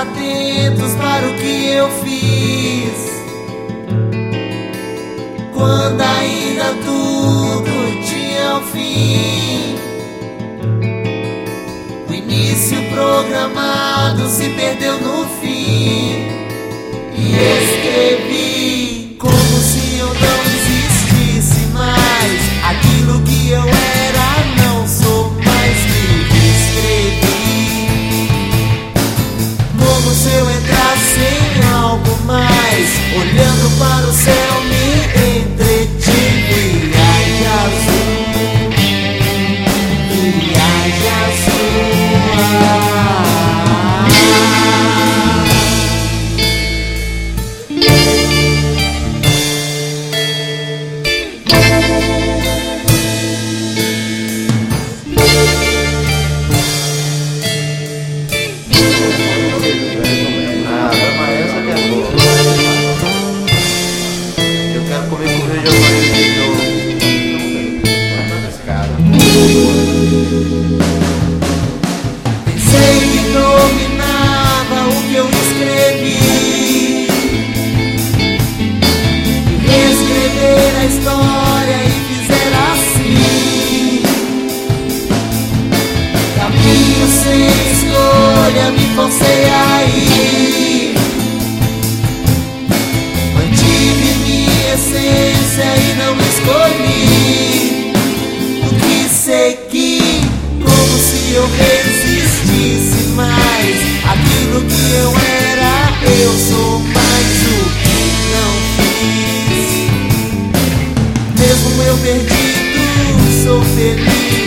atentos para o que eu fiz, quando ainda tudo tinha um fim. O início programado se perdeu no fim, e escrevi como se eu não existisse mais. Aquilo que eu era não sou mais, me escrevi como se eu entrasse em algo mais. Olhando para o céu me entretive. Viagem azul, viagem azul. Pensei que dominava o que eu escrevi, e reescrever a história e fizer assim. Caminho sem escolha, me forcei a ir. Mantive minha essência e não escolhi o que segui, como se eu resistisse mais. Aquilo que eu era, eu sou mais o que não fiz. Mesmo eu perdido, sou feliz.